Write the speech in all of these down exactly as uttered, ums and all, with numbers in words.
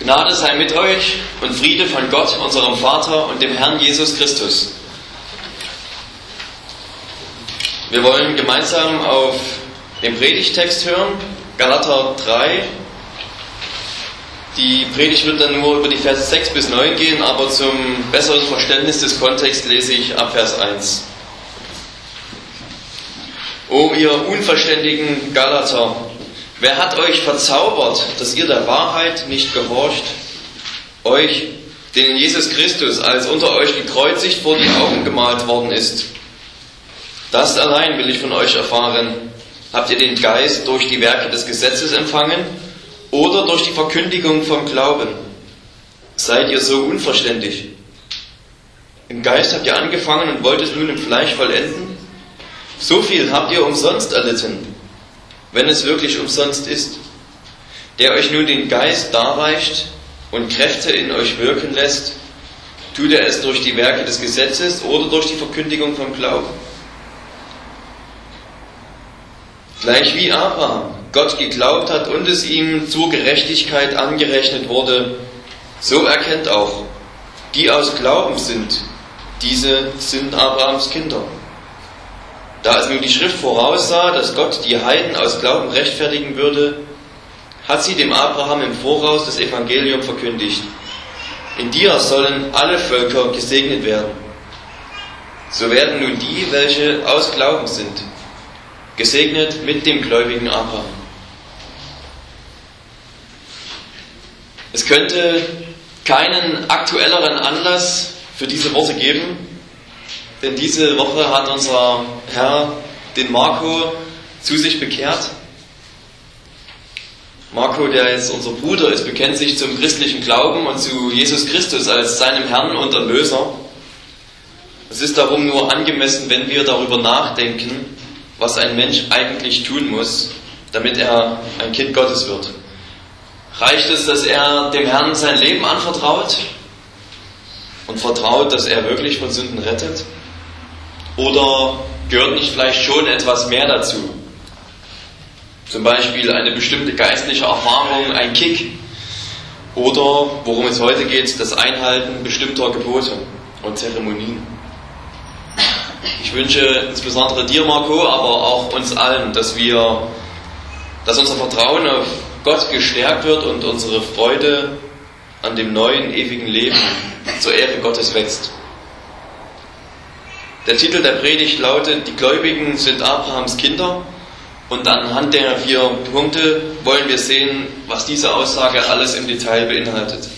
Gnade sei mit euch und Friede von Gott, unserem Vater und dem Herrn Jesus Christus. Wir wollen gemeinsam auf den Predigttext hören, Galater drei. Die Predigt wird dann nur über die Verse sechs bis neun gehen, aber zum besseren Verständnis des Kontexts lese ich ab Vers eins. O ihr unverständigen Galater, wer hat euch verzaubert, dass ihr der Wahrheit nicht gehorcht? Euch, denen Jesus Christus als unter euch gekreuzigt vor die Augen gemalt worden ist. Das allein will ich von euch erfahren. Habt ihr den Geist durch die Werke des Gesetzes empfangen oder durch die Verkündigung vom Glauben? Seid ihr so unverständig? Im Geist habt ihr angefangen und wollt es nun im Fleisch vollenden? So viel habt ihr umsonst erlitten, wenn es wirklich umsonst ist. Der euch nun den Geist darreicht und Kräfte in euch wirken lässt, tut er es durch die Werke des Gesetzes oder durch die Verkündigung vom Glauben? Gleich wie Abraham Gott geglaubt hat und es ihm zur Gerechtigkeit angerechnet wurde, so erkennt auch, die aus Glauben sind, diese sind Abrahams Kinder. Da es nun die Schrift voraussah, dass Gott die Heiden aus Glauben rechtfertigen würde, hat sie dem Abraham im Voraus das Evangelium verkündigt. In dir sollen alle Völker gesegnet werden. So werden nun die, welche aus Glauben sind, gesegnet mit dem gläubigen Abraham. Es könnte keinen aktuelleren Anlass für diese Worte geben, denn diese Woche hat unser Herr den Marco zu sich bekehrt. Marco, der jetzt unser Bruder ist, bekennt sich zum christlichen Glauben und zu Jesus Christus als seinem Herrn und Erlöser. Es ist darum nur angemessen, wenn wir darüber nachdenken, was ein Mensch eigentlich tun muss, damit er ein Kind Gottes wird. Reicht es, dass er dem Herrn sein Leben anvertraut und vertraut, dass er wirklich von Sünden rettet? Oder gehört nicht vielleicht schon etwas mehr dazu? Zum Beispiel eine bestimmte geistliche Erfahrung, ein Kick. Oder, worum es heute geht, das Einhalten bestimmter Gebote und Zeremonien. Ich wünsche insbesondere dir, Marco, aber auch uns allen, dass wir, dass unser Vertrauen auf Gott gestärkt wird und unsere Freude an dem neuen, ewigen Leben zur Ehre Gottes wächst. Der Titel der Predigt lautet, die Gläubigen sind Abrahams Kinder, und anhand der vier Punkte wollen wir sehen, was diese Aussage alles im Detail beinhaltet.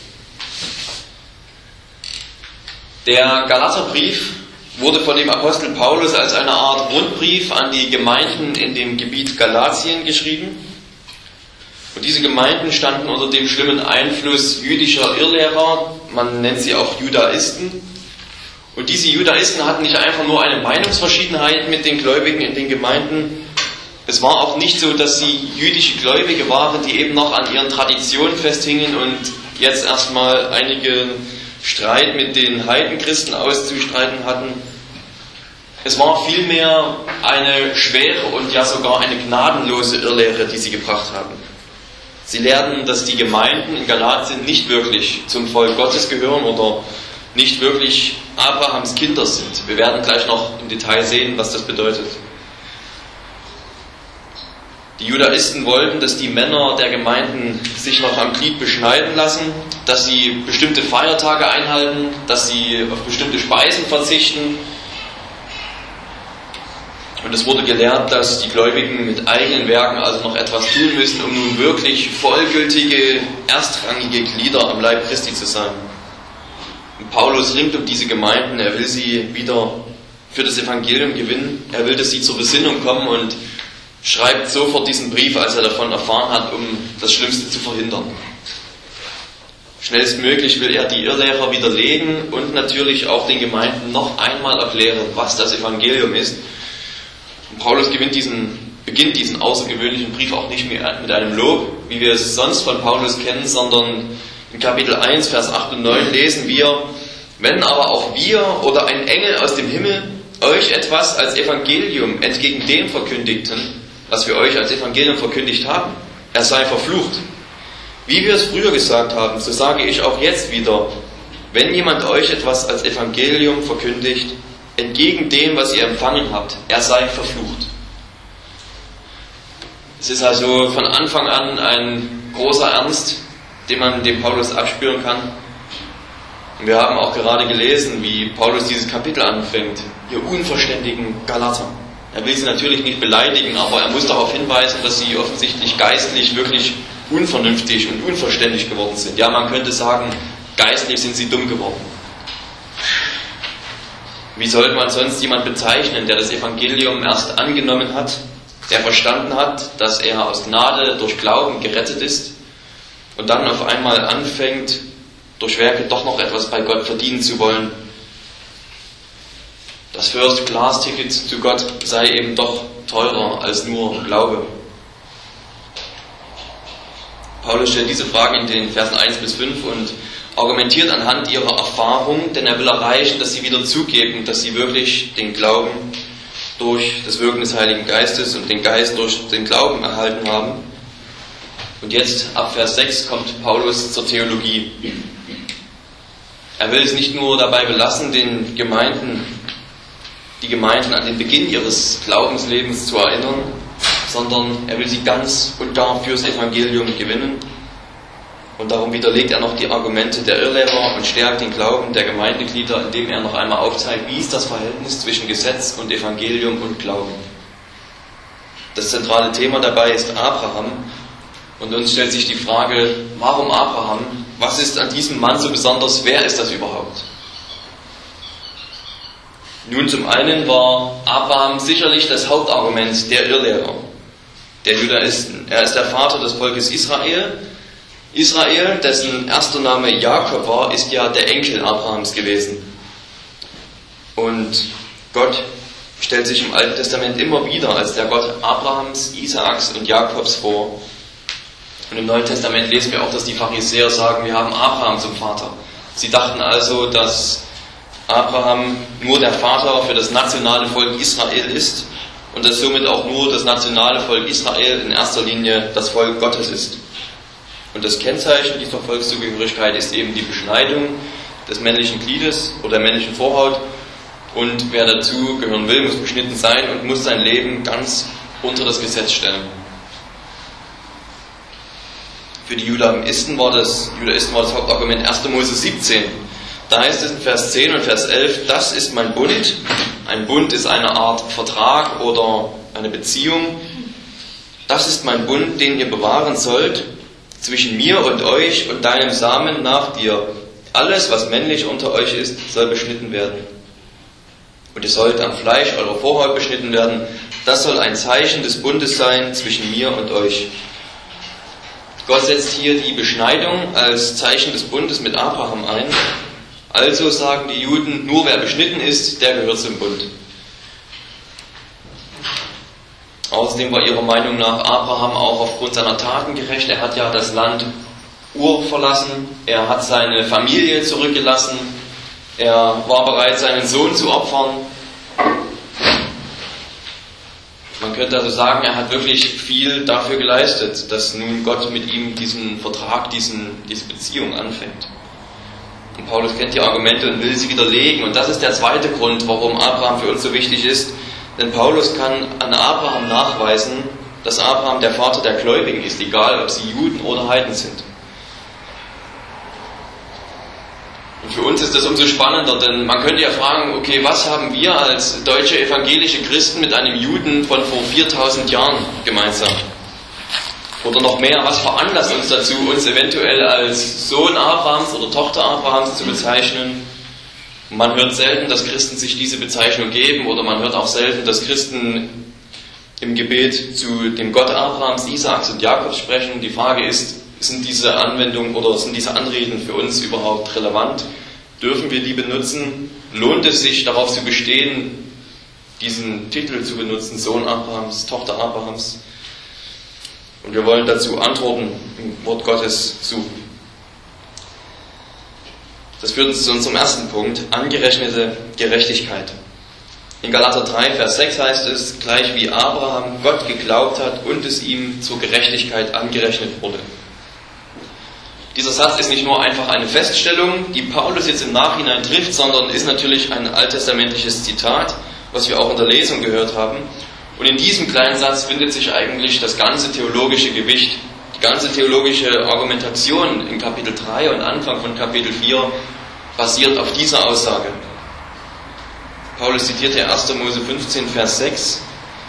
Der Galaterbrief wurde von dem Apostel Paulus als eine Art Rundbrief an die Gemeinden in dem Gebiet Galatien geschrieben. Und diese Gemeinden standen unter dem schlimmen Einfluss jüdischer Irrlehrer, man nennt sie auch Judaisten. Und diese Judaisten hatten nicht einfach nur eine Meinungsverschiedenheit mit den Gläubigen in den Gemeinden. Es war auch nicht so, dass sie jüdische Gläubige waren, die eben noch an ihren Traditionen festhingen und jetzt erstmal einigen Streit mit den Heidenchristen auszustreiten hatten. Es war vielmehr eine schwere und ja sogar eine gnadenlose Irrlehre, die sie gebracht haben. Sie lehrten, dass die Gemeinden in Galatien nicht wirklich zum Volk Gottes gehören oder nicht wirklich Abrahams Kinder sind. Wir werden gleich noch im Detail sehen, was das bedeutet. Die Judaisten wollten, dass die Männer der Gemeinden sich noch am Glied beschneiden lassen, dass sie bestimmte Feiertage einhalten, dass sie auf bestimmte Speisen verzichten. Und es wurde gelehrt, dass die Gläubigen mit eigenen Werken also noch etwas tun müssen, um nun wirklich vollgültige, erstrangige Glieder am Leib Christi zu sein. Und Paulus ringt um diese Gemeinden, er will sie wieder für das Evangelium gewinnen, er will, dass sie zur Besinnung kommen und schreibt sofort diesen Brief, als er davon erfahren hat, um das Schlimmste zu verhindern. Schnellstmöglich will er die Irrlehrer widerlegen und natürlich auch den Gemeinden noch einmal erklären, was das Evangelium ist. Und Paulus gewinnt diesen, beginnt diesen außergewöhnlichen Brief auch nicht mehr mit einem Lob, wie wir es sonst von Paulus kennen, sondern in Kapitel eins, Vers acht und neun lesen wir, wenn aber auch wir oder ein Engel aus dem Himmel euch etwas als Evangelium entgegen dem verkündigten, was wir euch als Evangelium verkündigt haben, er sei verflucht. Wie wir es früher gesagt haben, so sage ich auch jetzt wieder, wenn jemand euch etwas als Evangelium verkündigt, entgegen dem, was ihr empfangen habt, er sei verflucht. Es ist also von Anfang an ein großer Ernst, den man dem Paulus abspüren kann. Und wir haben auch gerade gelesen, wie Paulus dieses Kapitel anfängt. Ihr unverständigen Galater. Er will sie natürlich nicht beleidigen, aber er muss darauf hinweisen, dass sie offensichtlich geistlich wirklich unvernünftig und unverständlich geworden sind. Ja, man könnte sagen, geistlich sind sie dumm geworden. Wie sollte man sonst jemand bezeichnen, der das Evangelium erst angenommen hat, der verstanden hat, dass er aus Gnade durch Glauben gerettet ist und dann auf einmal anfängt, durch Werke doch noch etwas bei Gott verdienen zu wollen? Das First-Class-Ticket zu Gott sei eben doch teurer als nur Glaube. Paulus stellt diese Fragen in den Versen eins bis fünf und argumentiert anhand ihrer Erfahrung, denn er will erreichen, dass sie wieder zugeben, dass sie wirklich den Glauben durch das Wirken des Heiligen Geistes und den Geist durch den Glauben erhalten haben. Und jetzt, ab Vers sechs, kommt Paulus zur Theologie. Er will es nicht nur dabei belassen, den Gemeinden, die Gemeinden an den Beginn ihres Glaubenslebens zu erinnern, sondern er will sie ganz und gar fürs Evangelium gewinnen. Und darum widerlegt er noch die Argumente der Irrlehrer und stärkt den Glauben der Gemeindeglieder, indem er noch einmal aufzeigt, wie ist das Verhältnis zwischen Gesetz und Evangelium und Glauben. Das zentrale Thema dabei ist Abraham. Und uns stellt sich die Frage, warum Abraham? Was ist an diesem Mann so besonders? Wer ist das überhaupt? Nun, zum einen war Abraham sicherlich das Hauptargument der Irrlehrer, der Judaisten. Er ist der Vater des Volkes Israel. Israel, dessen erster Name Jakob war, ist ja der Enkel Abrahams gewesen. Und Gott stellt sich im Alten Testament immer wieder als der Gott Abrahams, Isaaks und Jakobs vor. Und im Neuen Testament lesen wir auch, dass die Pharisäer sagen, wir haben Abraham zum Vater. Sie dachten also, dass Abraham nur der Vater für das nationale Volk Israel ist und dass somit auch nur das nationale Volk Israel in erster Linie das Volk Gottes ist. Und das Kennzeichen dieser Volkszugehörigkeit ist eben die Beschneidung des männlichen Gliedes oder der männlichen Vorhaut. Und wer dazu gehören will, muss beschnitten sein und muss sein Leben ganz unter das Gesetz stellen. Für die Judaisten war das, Judaisten war das Hauptargument erster Mose siebzehn. Da heißt es in Vers zehn und Vers elf, das ist mein Bund. Ein Bund ist eine Art Vertrag oder eine Beziehung. Das ist mein Bund, den ihr bewahren sollt, zwischen mir und euch und deinem Samen nach dir. Alles, was männlich unter euch ist, soll beschnitten werden. Und ihr sollt am Fleisch eurer Vorhaut beschnitten werden. Das soll ein Zeichen des Bundes sein zwischen mir und euch. Gott setzt hier die Beschneidung als Zeichen des Bundes mit Abraham ein. Also sagen die Juden, nur wer beschnitten ist, der gehört zum Bund. Außerdem war ihrer Meinung nach Abraham auch aufgrund seiner Taten gerecht. Er hat ja das Land Ur verlassen, er hat seine Familie zurückgelassen, er war bereit, seinen Sohn zu opfern. Man könnte also sagen, er hat wirklich viel dafür geleistet, dass nun Gott mit ihm diesen Vertrag, diesen, diese Beziehung anfängt. Und Paulus kennt die Argumente und will sie widerlegen. Und das ist der zweite Grund, warum Abraham für uns so wichtig ist. Denn Paulus kann an Abraham nachweisen, dass Abraham der Vater der Gläubigen ist, egal ob sie Juden oder Heiden sind. Und für uns ist das umso spannender, denn man könnte ja fragen, okay, was haben wir als deutsche evangelische Christen mit einem Juden von vor viertausend Jahren gemeinsam? Oder noch mehr, was veranlasst uns dazu, uns eventuell als Sohn Abrahams oder Tochter Abrahams zu bezeichnen? Man hört selten, dass Christen sich diese Bezeichnung geben, oder man hört auch selten, dass Christen im Gebet zu dem Gott Abrahams, Isaaks und Jakobs sprechen. Die Frage ist, sind diese Anwendungen oder sind diese Anreden für uns überhaupt relevant? Dürfen wir die benutzen? Lohnt es sich, darauf zu bestehen, diesen Titel zu benutzen, Sohn Abrahams, Tochter Abrahams? Und wir wollen dazu Antworten im Wort Gottes suchen. Das führt uns zu unserem ersten Punkt, angerechnete Gerechtigkeit. In Galater drei, Vers sechs heißt es, gleich wie Abraham Gott geglaubt hat und es ihm zur Gerechtigkeit angerechnet wurde. Dieser Satz ist nicht nur einfach eine Feststellung, die Paulus jetzt im Nachhinein trifft, sondern ist natürlich ein alttestamentliches Zitat, was wir auch in der Lesung gehört haben. Und in diesem kleinen Satz findet sich eigentlich das ganze theologische Gewicht, die ganze theologische Argumentation in Kapitel drei und Anfang von Kapitel vier basiert auf dieser Aussage. Paulus zitiert hier erster Mose fünfzehn, Vers sechs.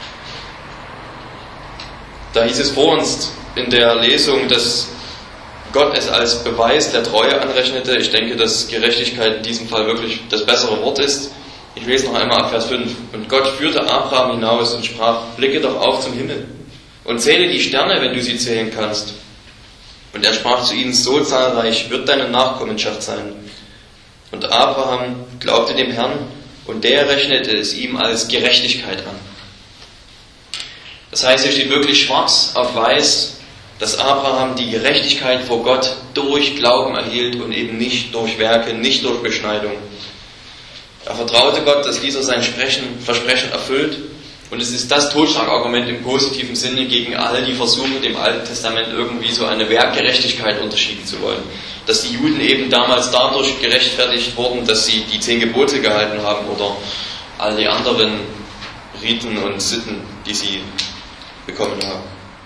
Da hieß es vor uns in der Lesung, dass Gott es als Beweis der Treue anrechnete. Ich denke, dass Gerechtigkeit in diesem Fall wirklich das bessere Wort ist. Ich lese noch einmal ab Vers fünf. Und Gott führte Abraham hinaus und sprach, blicke doch auf zum Himmel und zähle die Sterne, wenn du sie zählen kannst. Und er sprach zu ihnen, so zahlreich wird deine Nachkommenschaft sein. Und Abraham glaubte dem Herrn und der rechnete es ihm als Gerechtigkeit an. Das heißt, hier steht wirklich schwarz auf weiß, dass Abraham die Gerechtigkeit vor Gott durch Glauben erhielt und eben nicht durch Werke, nicht durch Beschneidung. Er vertraute Gott, dass dieser sein Versprechen erfüllt, und es ist das Totschlagargument im positiven Sinne gegen all die Versuche, dem Alten Testament irgendwie so eine Werkgerechtigkeit unterschieden zu wollen. Dass die Juden eben damals dadurch gerechtfertigt wurden, dass sie die zehn Gebote gehalten haben oder all die anderen Riten und Sitten, die sie bekommen haben.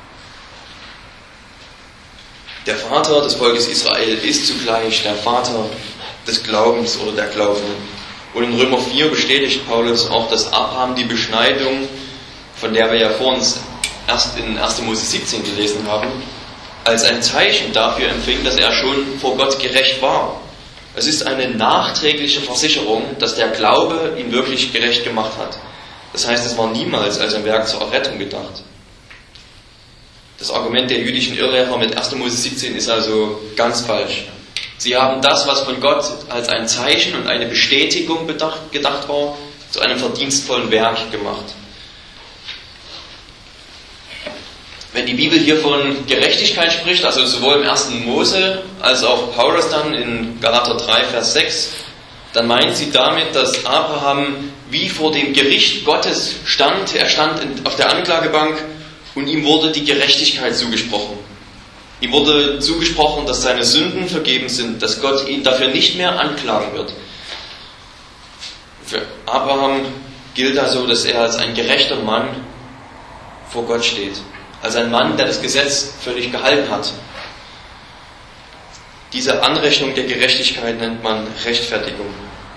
Der Vater des Volkes Israel ist zugleich der Vater des Glaubens oder der Glaubenden. Und in Römer vier bestätigt Paulus auch, dass Abraham die Beschneidung, von der wir ja vor uns erst in erster Mose siebzehn gelesen haben, als ein Zeichen dafür empfing, dass er schon vor Gott gerecht war. Es ist eine nachträgliche Versicherung, dass der Glaube ihn wirklich gerecht gemacht hat. Das heißt, es war niemals als ein Werk zur Errettung gedacht. Das Argument der jüdischen Irrlehrer mit erster Mose siebzehn ist also ganz falsch. Sie haben das, was von Gott als ein Zeichen und eine Bestätigung bedacht, gedacht war, zu einem verdienstvollen Werk gemacht. Wenn die Bibel hier von Gerechtigkeit spricht, also sowohl im ersten Mose als auch Paulus dann in Galater drei, Vers sechs, dann meint sie damit, dass Abraham wie vor dem Gericht Gottes stand. Er stand auf der Anklagebank und ihm wurde die Gerechtigkeit zugesprochen. Ihm wurde zugesprochen, dass seine Sünden vergeben sind, dass Gott ihn dafür nicht mehr anklagen wird. Für Abraham gilt also, dass er als ein gerechter Mann vor Gott steht. Als ein Mann, der das Gesetz völlig gehalten hat. Diese Anrechnung der Gerechtigkeit nennt man Rechtfertigung.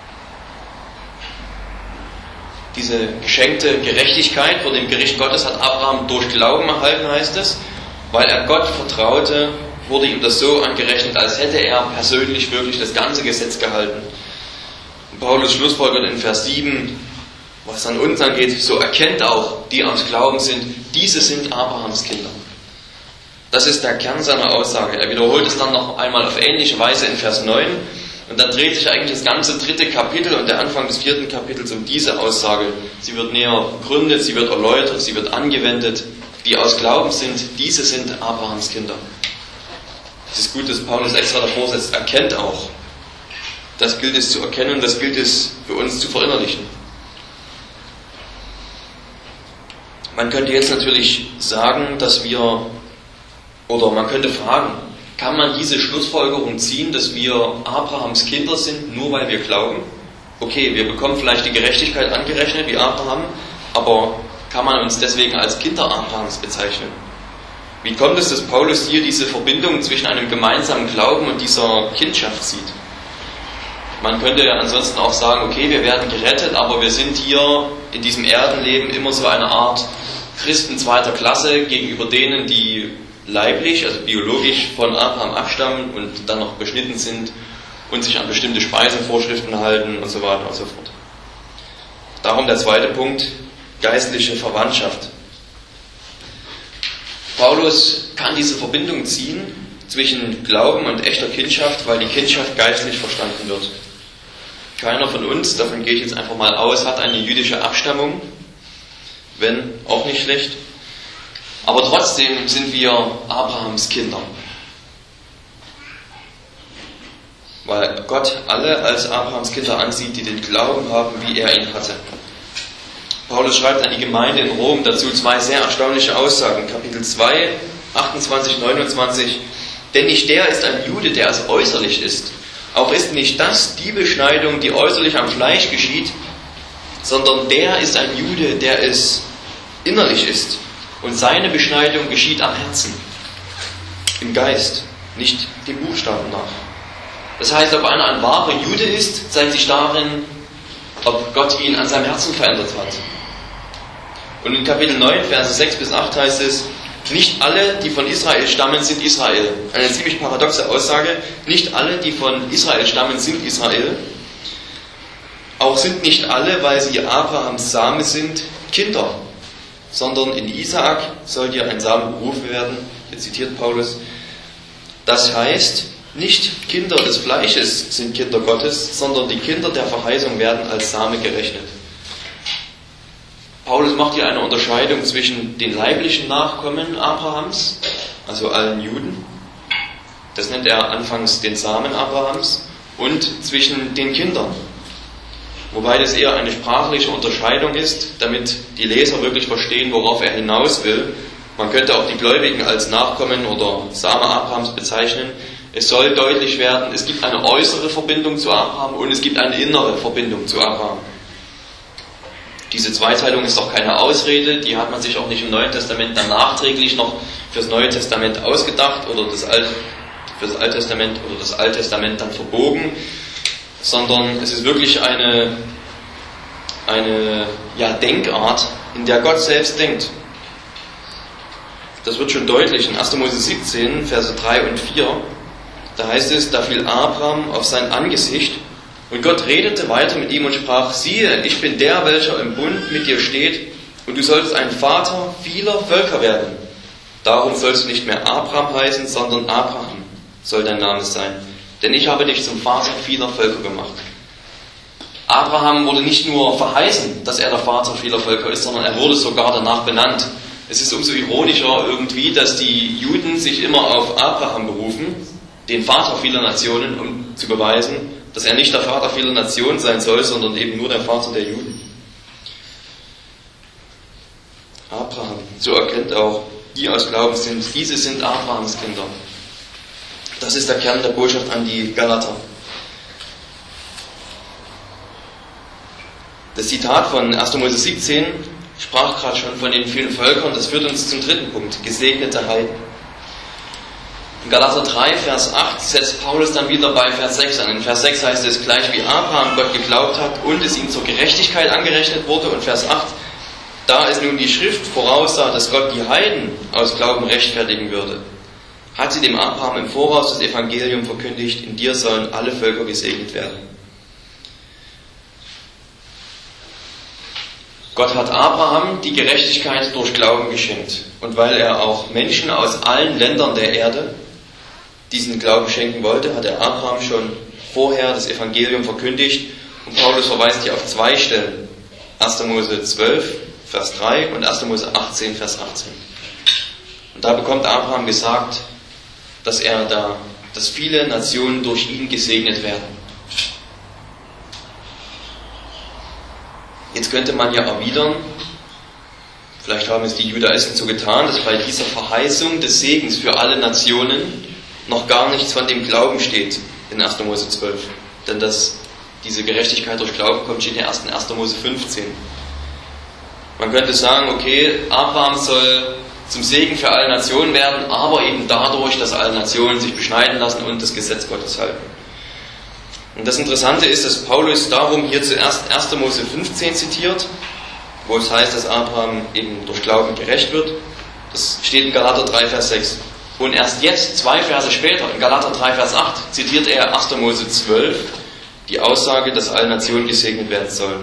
Diese geschenkte Gerechtigkeit vor dem Gericht Gottes hat Abraham durch Glauben erhalten, heißt es. Weil er Gott vertraute, wurde ihm das so angerechnet, als hätte er persönlich wirklich das ganze Gesetz gehalten. Und Paulus schlussfolgert in Vers sieben, was an uns angeht, so erkennt auch, die aus Glauben sind, diese sind Abrahams Kinder. Das ist der Kern seiner Aussage. Er wiederholt es dann noch einmal auf ähnliche Weise in Vers neun. Und dann dreht sich eigentlich das ganze dritte Kapitel und der Anfang des vierten Kapitels um diese Aussage. Sie wird näher begründet, sie wird erläutert, sie wird angewendet. Die aus Glauben sind, diese sind Abrahams Kinder. Es ist gut, dass Paulus extra davor setzt, erkennt auch. Das gilt es zu erkennen, das gilt es für uns zu verinnerlichen. Man könnte jetzt natürlich sagen, dass wir, oder man könnte fragen, kann man diese Schlussfolgerung ziehen, dass wir Abrahams Kinder sind, nur weil wir glauben? Okay, wir bekommen vielleicht die Gerechtigkeit angerechnet wie Abraham, aber kann man uns deswegen als Kinder Abrahams bezeichnen? Wie kommt es, dass Paulus hier diese Verbindung zwischen einem gemeinsamen Glauben und dieser Kindschaft sieht? Man könnte ja ansonsten auch sagen, okay, wir werden gerettet, aber wir sind hier in diesem Erdenleben immer so eine Art Christen zweiter Klasse gegenüber denen, die leiblich, also biologisch von Abraham abstammen und dann noch beschnitten sind und sich an bestimmte Speisevorschriften halten und so weiter und so fort. Darum der zweite Punkt, geistliche Verwandtschaft. Paulus kann diese Verbindung ziehen zwischen Glauben und echter Kindschaft, weil die Kindschaft geistlich verstanden wird. Keiner von uns, davon gehe ich jetzt einfach mal aus, hat eine jüdische Abstammung, wenn auch nicht schlecht. Aber trotzdem sind wir Abrahams Kinder. Weil Gott alle als Abrahams Kinder ansieht, die den Glauben haben, wie er ihn hatte. Paulus schreibt an die Gemeinde in Rom dazu zwei sehr erstaunliche Aussagen. Kapitel zwei, achtundzwanzig, neunundzwanzig. Denn nicht der ist ein Jude, der es äußerlich ist. Auch ist nicht das die Beschneidung, die äußerlich am Fleisch geschieht, sondern der ist ein Jude, der es innerlich ist. Und seine Beschneidung geschieht am Herzen, im Geist, nicht dem Buchstaben nach. Das heißt, ob einer ein wahrer Jude ist, zeigt sich darin, ob Gott ihn an seinem Herzen verändert hat. Und in Kapitel neun, Verse sechs bis acht heißt es, nicht alle, die von Israel stammen, sind Israel. Eine ziemlich paradoxe Aussage. Nicht alle, die von Israel stammen, sind Israel. Auch sind nicht alle, weil sie Abrahams Same sind, Kinder, sondern in Isaak soll dir ein Same berufen werden. Hier zitiert Paulus. Das heißt, nicht Kinder des Fleisches sind Kinder Gottes, sondern die Kinder der Verheißung werden als Same gerechnet. Paulus macht hier eine Unterscheidung zwischen den leiblichen Nachkommen Abrahams, also allen Juden, das nennt er anfangs den Samen Abrahams, und zwischen den Kindern. Wobei das eher eine sprachliche Unterscheidung ist, damit die Leser wirklich verstehen, worauf er hinaus will. Man könnte auch die Gläubigen als Nachkommen oder Same Abrahams bezeichnen. Es soll deutlich werden, es gibt eine äußere Verbindung zu Abraham und es gibt eine innere Verbindung zu Abraham. Diese Zweiteilung ist doch keine Ausrede, die hat man sich auch nicht im Neuen Testament dann nachträglich noch fürs Neue Testament ausgedacht oder das Alte, für das Alte Testament oder das Alte Testament dann verbogen, sondern es ist wirklich eine, eine ja, Denkart, in der Gott selbst denkt. Das wird schon deutlich in erster Mose siebzehn, Verse drei und vier. Da heißt es, da fiel Abraham auf sein Angesicht und Gott redete weiter mit ihm und sprach, siehe, ich bin der, welcher im Bund mit dir steht und du sollst ein Vater vieler Völker werden. Darum sollst du nicht mehr Abraham heißen, sondern Abraham soll dein Name sein. Denn ich habe dich zum Vater vieler Völker gemacht. Abraham wurde nicht nur verheißen, dass er der Vater vieler Völker ist, sondern er wurde sogar danach benannt. Es ist umso ironischer irgendwie, dass die Juden sich immer auf Abraham berufen, den Vater vieler Nationen, um zu beweisen, dass er nicht der Vater vieler Nationen sein soll, sondern eben nur der Vater der Juden. Abraham, so erkennt auch, die aus Glauben sind, diese sind Abrahams Kinder. Das ist der Kern der Botschaft an die Galater. Das Zitat von erster Mose siebzehn sprach gerade schon von den vielen Völkern, das führt uns zum dritten Punkt, gesegnete Heiden. In Galater drei, Vers acht setzt Paulus dann wieder bei Vers sechs an. In Vers sechs heißt es, gleich wie Abraham Gott geglaubt hat und es ihm zur Gerechtigkeit angerechnet wurde. Und Vers acht, da es nun die Schrift voraussah, dass Gott die Heiden aus Glauben rechtfertigen würde, hat sie dem Abraham im Voraus das Evangelium verkündigt, in dir sollen alle Völker gesegnet werden. Gott hat Abraham die Gerechtigkeit durch Glauben geschenkt. Und weil er auch Menschen aus allen Ländern der Erde diesen Glauben schenken wollte, hat er Abraham schon vorher das Evangelium verkündigt. Und Paulus verweist hier auf zwei Stellen. erster Mose zwölf, Vers drei und erster Mose achtzehn, Vers achtzehn. Und da bekommt Abraham gesagt, dass er da, dass viele Nationen durch ihn gesegnet werden. Jetzt könnte man ja erwidern, vielleicht haben es die Judaisten so getan, dass bei dieser Verheißung des Segens für alle Nationen noch gar nichts von dem Glauben steht in erster Mose zwölf. Denn dass diese Gerechtigkeit durch Glauben kommt, steht ja erst in erster Mose fünfzehn. Man könnte sagen, okay, Abraham soll zum Segen für alle Nationen werden, aber eben dadurch, dass alle Nationen sich beschneiden lassen und das Gesetz Gottes halten. Und das Interessante ist, dass Paulus darum hier zuerst erster Mose fünfzehn zitiert, wo es heißt, dass Abraham eben durch Glauben gerecht wird. Das steht in Galater drei, Vers sechs. Und erst jetzt, zwei Verse später, in Galater drei, Vers acht, zitiert er erster Mose zwölf, die Aussage, dass alle Nationen gesegnet werden sollen.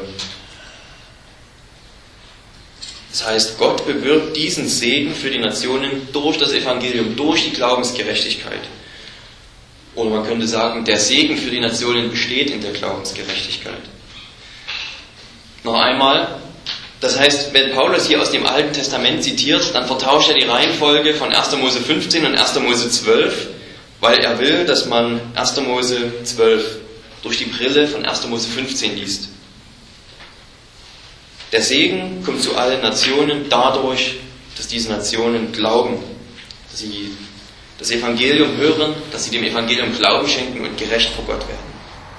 Das heißt, Gott bewirkt diesen Segen für die Nationen durch das Evangelium, durch die Glaubensgerechtigkeit. Oder man könnte sagen, der Segen für die Nationen besteht in der Glaubensgerechtigkeit. Noch einmal, das heißt, wenn Paulus hier aus dem Alten Testament zitiert, dann vertauscht er die Reihenfolge von erster Mose fünfzehn und erster Mose zwölf, weil er will, dass man erster Mose zwölf durch die Brille von erster Mose fünfzehn liest. Der Segen kommt zu allen Nationen dadurch, dass diese Nationen glauben, dass sie das Evangelium hören, dass sie dem Evangelium Glauben schenken und gerecht vor Gott werden.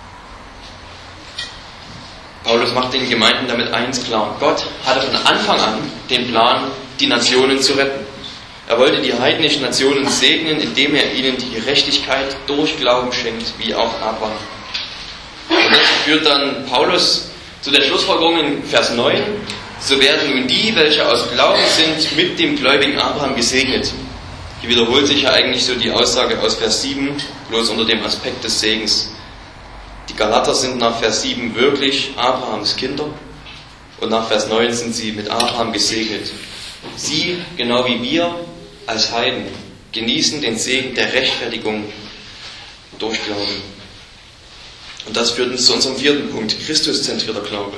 Paulus macht den Gemeinden damit eins klar: Gott hatte von Anfang an den Plan, die Nationen zu retten. Er wollte die heidnischen Nationen segnen, indem er ihnen die Gerechtigkeit durch Glauben schenkt, wie auch Abraham. Und das führt dann Paulus zu der Schlussfolgerung in Vers neun: So werden nun die, welche aus Glauben sind, mit dem gläubigen Abraham gesegnet. Hier wiederholt sich ja eigentlich so die Aussage aus Vers sieben, bloß unter dem Aspekt des Segens. Die Galater sind nach Vers sieben wirklich Abrahams Kinder und nach Vers neun sind sie mit Abraham gesegnet. Sie, genau wie wir als Heiden, genießen den Segen der Rechtfertigung durch Glauben. Und das führt uns zu unserem vierten Punkt: Christuszentrierter Glaube.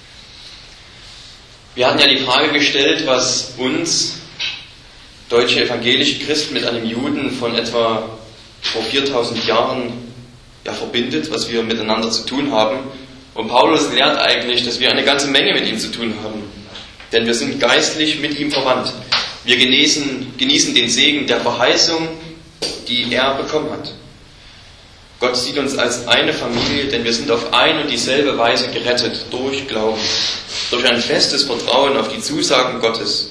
Wir hatten ja die Frage gestellt, was uns deutsche evangelische Christen mit einem Juden von etwa vor viertausend Jahren ja, verbindet, was wir miteinander zu tun haben. Und Paulus lehrt eigentlich, dass wir eine ganze Menge mit ihm zu tun haben. Denn wir sind geistlich mit ihm verwandt. Wir genießen, genießen den Segen der Verheißung, die er bekommen hat. Gott sieht uns als eine Familie, denn wir sind auf eine und dieselbe Weise gerettet durch Glauben, durch ein festes Vertrauen auf die Zusagen Gottes.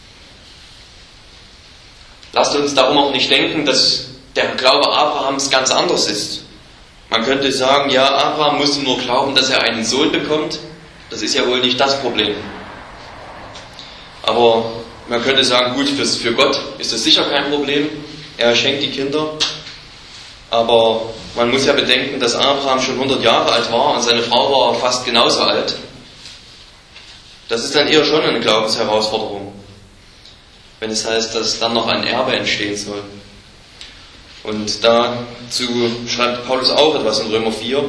Lasst uns darum auch nicht denken, dass der Glaube Abrahams ganz anders ist. Man könnte sagen, ja, Abraham musste nur glauben, dass er einen Sohn bekommt. Das ist ja wohl nicht das Problem. Aber man könnte sagen, gut, für, für Gott ist das sicher kein Problem. Er schenkt die Kinder. Aber man muss ja bedenken, dass Abraham schon hundert Jahre alt war und seine Frau war fast genauso alt. Das ist dann eher schon eine Glaubensherausforderung, wenn es heißt, dass dann noch ein Erbe entstehen soll. Und dazu schreibt Paulus auch etwas in Römer vier.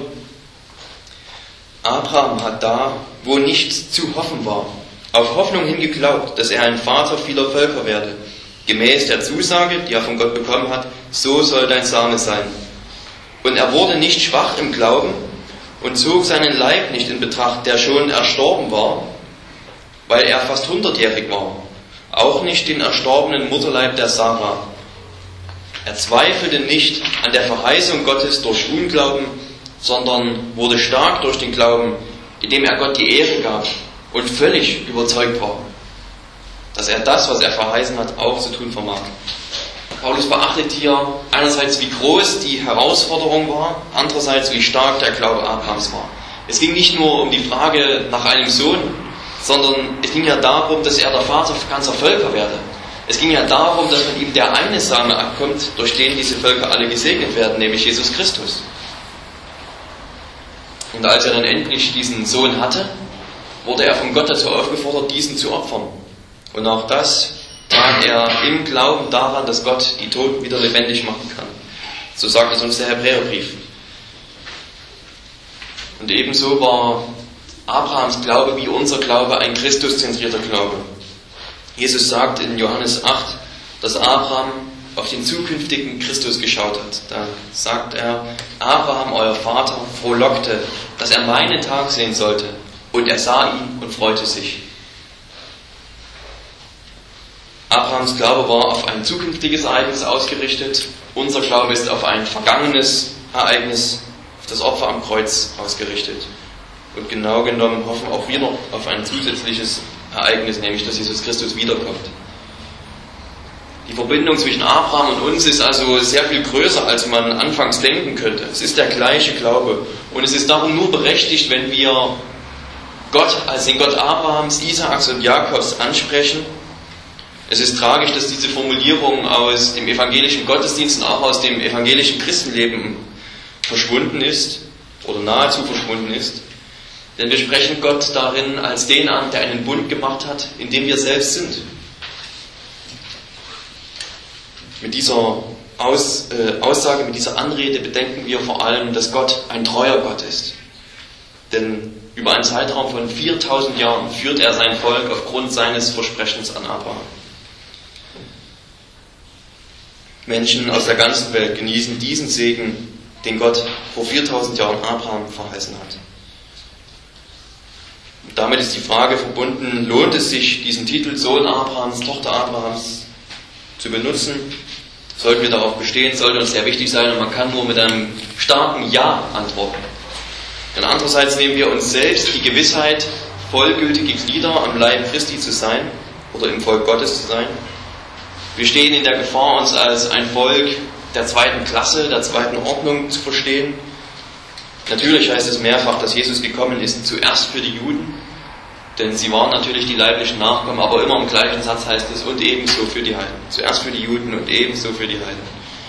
Abraham hat da, wo nichts zu hoffen war, auf Hoffnung hin geglaubt, dass er ein Vater vieler Völker werde. Gemäß der Zusage, die er von Gott bekommen hat, so soll dein Same sein. Und er wurde nicht schwach im Glauben und zog seinen Leib nicht in Betracht, der schon erstorben war, weil er fast hundertjährig war. Auch nicht den erstorbenen Mutterleib der Sarah. Er zweifelte nicht an der Verheißung Gottes durch Unglauben, sondern wurde stark durch den Glauben, indem er Gott die Ehre gab und völlig überzeugt war, dass er das, was er verheißen hat, auch zu tun vermag. Paulus beachtet hier einerseits, wie groß die Herausforderung war, andererseits, wie stark der Glaube Abrahams war. Es ging nicht nur um die Frage nach einem Sohn, sondern es ging ja darum, dass er der Vater ganzer Völker werde. Es ging ja darum, dass von ihm der eine Same abkommt, durch den diese Völker alle gesegnet werden, nämlich Jesus Christus. Und als er dann endlich diesen Sohn hatte, wurde er von Gott dazu aufgefordert, diesen zu opfern. Und auch das tat er im Glauben daran, dass Gott die Toten wieder lebendig machen kann. So sagt es uns der Hebräerbrief. Und ebenso war Abrahams Glaube wie unser Glaube ein Christuszentrierter Glaube. Jesus sagt in Johannes acht, dass Abraham auf den zukünftigen Christus geschaut hat. Da sagt er, Abraham, euer Vater, frohlockte, dass er meinen Tag sehen sollte. Und er sah ihn und freute sich. Abrahams Glaube war auf ein zukünftiges Ereignis ausgerichtet. Unser Glaube ist auf ein vergangenes Ereignis, auf das Opfer am Kreuz ausgerichtet. Und genau genommen hoffen auch wir noch auf ein zusätzliches Ereignis, nämlich dass Jesus Christus wiederkommt. Die Verbindung zwischen Abraham und uns ist also sehr viel größer, als man anfangs denken könnte. Es ist der gleiche Glaube. Und es ist darum nur berechtigt, wenn wir Gott als den Gott Abrahams, Isaaks und Jakobs ansprechen. Es ist tragisch, dass diese Formulierung aus dem evangelischen Gottesdienst und auch aus dem evangelischen Christenleben verschwunden ist oder nahezu verschwunden ist. Denn wir sprechen Gott darin als den an, der einen Bund gemacht hat, in dem wir selbst sind. Mit dieser Aus, äh, Aussage, mit dieser Anrede bedenken wir vor allem, dass Gott ein treuer Gott ist. Denn über einen Zeitraum von viertausend Jahren führt er sein Volk aufgrund seines Versprechens an Abraham. Menschen aus der ganzen Welt genießen diesen Segen, den Gott vor viertausend Jahren Abraham verheißen hat. Und damit ist die Frage verbunden, lohnt es sich, diesen Titel Sohn Abrahams, Tochter Abrahams zu benutzen? sollten wir darauf bestehen, sollte uns sehr wichtig sein und man kann nur mit einem starken Ja antworten. Und andererseits nehmen wir uns selbst die Gewissheit, vollgültige Glieder am Leib Christi zu sein oder im Volk Gottes zu sein. Wir stehen in der Gefahr, uns als ein Volk der zweiten Klasse, der zweiten Ordnung zu verstehen. Natürlich heißt es mehrfach, dass Jesus gekommen ist, zuerst für die Juden, denn sie waren natürlich die leiblichen Nachkommen, aber immer im gleichen Satz heißt es, und ebenso für die Heiden. Zuerst für die Juden und ebenso für die Heiden.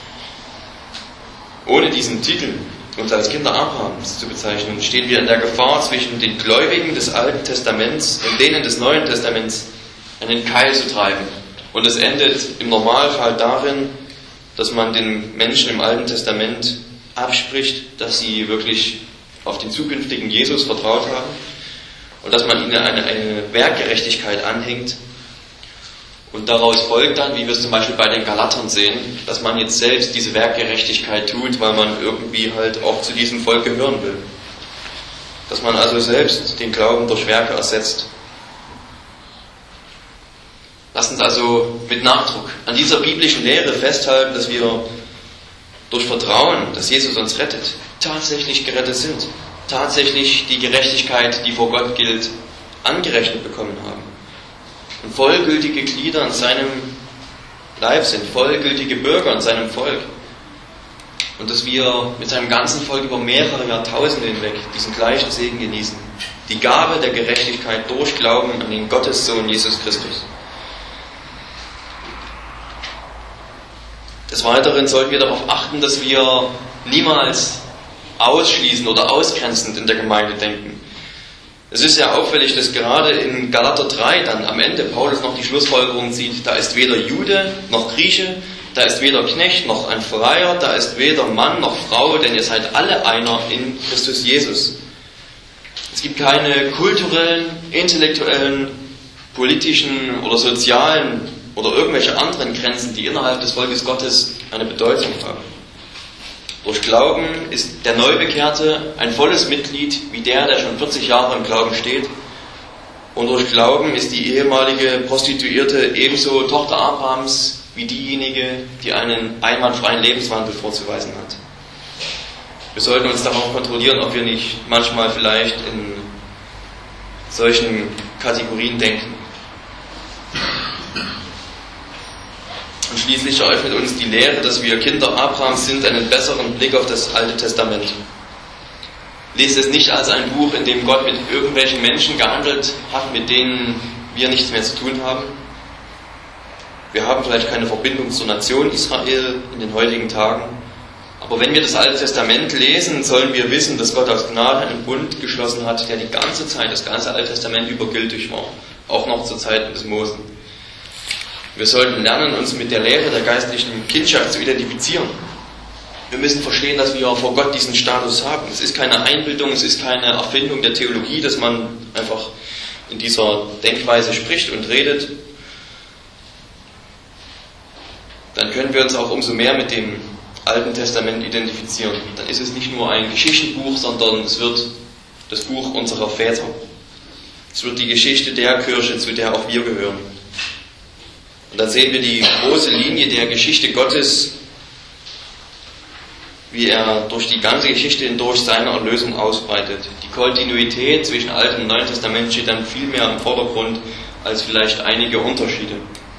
Ohne diesen Titel, uns als Kinder Abrahams zu bezeichnen, stehen wir in der Gefahr, zwischen den Gläubigen des Alten Testaments und denen des Neuen Testaments einen Keil zu treiben. Und es endet im Normalfall darin, dass man den Menschen im Alten Testament abspricht, dass sie wirklich auf den zukünftigen Jesus vertraut haben und dass man ihnen eine, eine Werkgerechtigkeit anhängt. Und daraus folgt dann, wie wir es zum Beispiel bei den Galatern sehen, dass man jetzt selbst diese Werkgerechtigkeit tut, weil man irgendwie halt auch zu diesem Volk gehören will. Dass man also selbst den Glauben durch Werke ersetzt. Lasst uns also mit Nachdruck an dieser biblischen Lehre festhalten, dass wir durch Vertrauen, dass Jesus uns rettet, tatsächlich gerettet sind, tatsächlich die Gerechtigkeit, die vor Gott gilt, angerechnet bekommen haben und vollgültige Glieder in seinem Leib sind, vollgültige Bürger in seinem Volk und dass wir mit seinem ganzen Volk über mehrere Jahrtausende hinweg diesen gleichen Segen genießen, die Gabe der Gerechtigkeit durch Glauben an den Gottessohn Jesus Christus. Des Weiteren sollten wir darauf achten, dass wir niemals ausschließend oder ausgrenzend in der Gemeinde denken. Es ist ja auffällig, dass gerade in Galater drei dann am Ende Paulus noch die Schlussfolgerung zieht, da ist weder Jude noch Grieche, da ist weder Knecht noch ein Freier, da ist weder Mann noch Frau, denn ihr seid alle einer in Christus Jesus. Es gibt keine kulturellen, intellektuellen, politischen oder sozialen oder irgendwelche anderen Grenzen, die innerhalb des Volkes Gottes eine Bedeutung haben. Durch Glauben ist der Neubekehrte ein volles Mitglied wie der, der schon vierzig Jahre im Glauben steht. Und durch Glauben ist die ehemalige Prostituierte ebenso Tochter Abrahams wie diejenige, die einen einwandfreien Lebenswandel vorzuweisen hat. Wir sollten uns darauf kontrollieren, ob wir nicht manchmal vielleicht in solchen Kategorien denken. Und schließlich eröffnet uns die Lehre, dass wir Kinder Abrahams sind, einen besseren Blick auf das Alte Testament. Lest es nicht als ein Buch, in dem Gott mit irgendwelchen Menschen gehandelt hat, mit denen wir nichts mehr zu tun haben. Wir haben vielleicht keine Verbindung zur Nation Israel in den heutigen Tagen. Aber wenn wir das Alte Testament lesen, sollen wir wissen, dass Gott aus Gnade einen Bund geschlossen hat, der die ganze Zeit, das ganze Alte Testament über gültig war. Auch noch zur Zeit des Mose. Wir sollten lernen, uns mit der Lehre der geistlichen Kindschaft zu identifizieren. Wir müssen verstehen, dass wir vor Gott diesen Status haben. Es ist keine Einbildung, es ist keine Erfindung der Theologie, dass man einfach in dieser Denkweise spricht und redet. Dann können wir uns auch umso mehr mit dem Alten Testament identifizieren. Dann ist es nicht nur ein Geschichtenbuch, sondern es wird das Buch unserer Väter. Es wird die Geschichte der Kirche, zu der auch wir gehören. Und dann sehen wir die große Linie der Geschichte Gottes, wie er durch die ganze Geschichte hindurch seine Erlösung ausbreitet. Die Kontinuität zwischen Altem und Neuen Testament steht dann viel mehr im Vordergrund als vielleicht einige Unterschiede.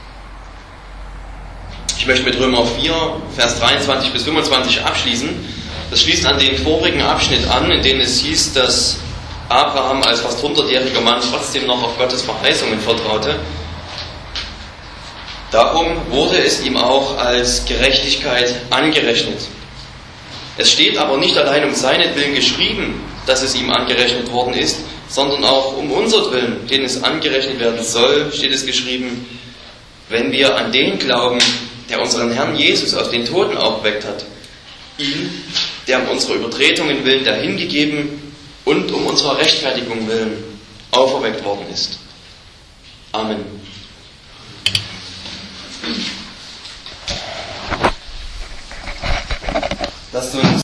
Ich möchte mit Römer vier, Vers dreiundzwanzig bis fünfundzwanzig abschließen. Das schließt an den vorigen Abschnitt an, in dem es hieß, dass Abraham als fast hundertjähriger Mann trotzdem noch auf Gottes Verheißungen vertraute. Darum wurde es ihm auch als Gerechtigkeit angerechnet. Es steht aber nicht allein um seinetwillen geschrieben, dass es ihm angerechnet worden ist, sondern auch um unsertwillen, den es angerechnet werden soll, steht es geschrieben, wenn wir an den glauben, der unseren Herrn Jesus aus den Toten aufgeweckt hat, ihn, der um unsere Übertretungen willen dahingegeben und um unserer Rechtfertigung willen auferweckt worden ist. Amen. Lasst uns